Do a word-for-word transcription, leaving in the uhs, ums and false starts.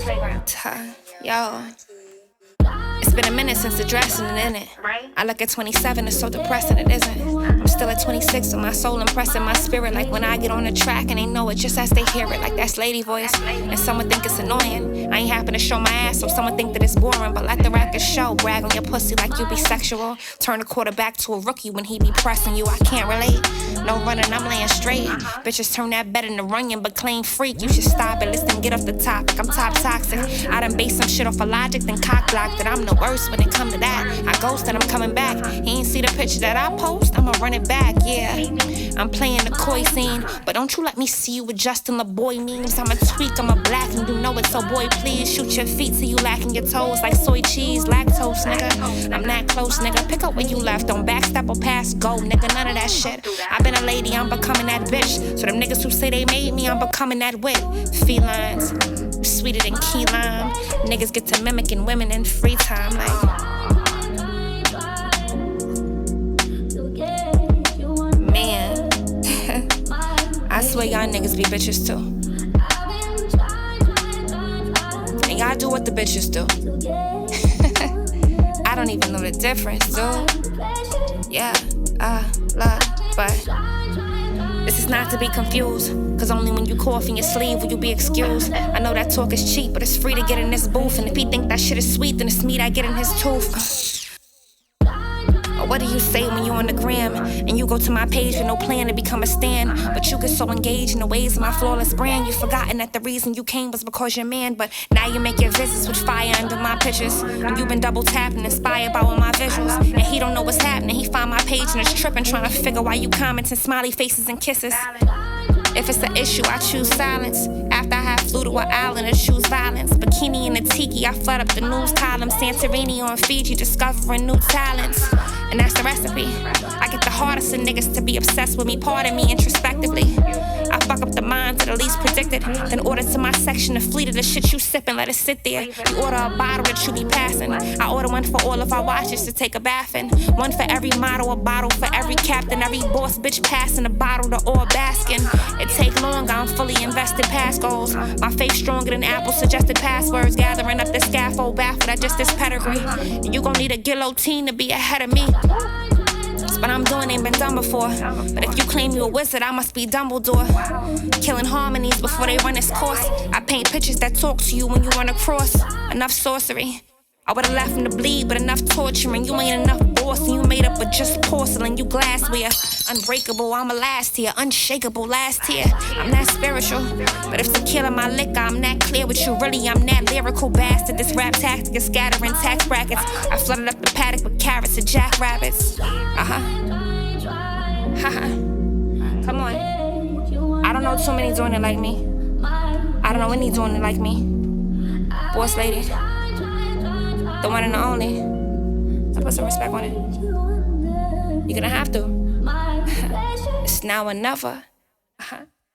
playground. Yo. It's been a minute since the dressing it, in it. I look at twenty-seven, it's so depressing, it isn't. I'm still at twenty-six with my soul impressing my spirit. Like when I get on the track and they know it just as they hear it. Like that's lady voice. And someone think it's annoying. I ain't happen to show my ass, so someone think that it's boring. But let the record show, brag on your pussy like you be sexual. Turn a quarterback to a rookie when he be pressing you. I can't relate. No running, I'm laying straight. Bitches turn that bet into running, but claim freak. You should stop it, listen, get off the topic. I'm top toxic. I done base some shit off of logic, then cock block that I'm the worst when it come to that. I ghosted, I'm coming back. He ain't see the picture that I post, I'ma run it back, yeah. I'm playing the coy scene, but don't you let me see you with Justin LaBoy memes. I'm a tweak, I'm a black, and you know it, so boy, please shoot your feet till you lacking your toes like soy cheese, lactose, nigga. I'm that close, nigga. Pick up where you left, don't backstep or pass go, nigga. None of that shit. I've been a lady, I'm becoming that bitch. So them niggas who say they made me, I'm becoming that wit. Felines, sweeter than key lime. Niggas get to mimicking women in free time, like. Man, I swear y'all niggas be bitches too. And y'all do what the bitches do. I don't even know the difference, dude. Yeah, uh, love, but this is not to be confused, cause only when you cough in your sleeve will you be excused. I know that talk is cheap, but it's free to get in this booth. And if he think that shit is sweet, then it's meat I get in his tooth. Or what do you say when you on the gram and you go to my page with no plan to become a stan? But you get so engaged in the ways of my flawless brand, you've forgotten that the reason you came was because you're man. But now you make your visits with fire under my pictures, and you've been double tapping, inspired by all my visuals. And he don't know what's happening, he find my page and is tripping, trying to figure why you commenting smiley faces and kisses. If it's an issue, I choose silence. After I have flew to an island, I choose violence. Bikini in the tiki, I flood up the news column. Santorini on Fiji, discovering new talents. And that's the recipe. I get the hardest of niggas to be obsessed with me. Pardon me introspectively. I fuck up the minds that the least predicted. Then order to my section a fleet of the shit you sippin', let it sit there. You order a bottle that you be passing. I order one for all of our watches to take a bath in. One for every model, a bottle for every captain. Every boss bitch passing a bottle to all basking. It take long, I'm fully invested past goals. My faith stronger than Apple suggested passwords. Gathering up the scaffold, baffled at just this pedigree. And you gon' need a guillotine to be ahead of me. What I'm doing ain't been done before. But if you claim you a wizard, I must be Dumbledore. Killing harmonies before they run its course. I paint pictures that talk to you when you run across. Enough sorcery. I would've left him to bleed, but enough torturing. You ain't enough boss, and you made up of just porcelain. You glassware, unbreakable, I'm a last tier. Unshakable, last tier. I'm that spiritual, but if tequila my liquor, I'm that clear with you. Really, I'm that lyrical bastard. This rap tactic is scattering tax brackets. I flooded up the paddock with carrots and jackrabbits. Uh-huh. Haha. Come on. I don't know too many doing it like me. I don't know any doing it like me. Boss lady. The one and the only. I put some respect on it. You're gonna have to. It's now or never.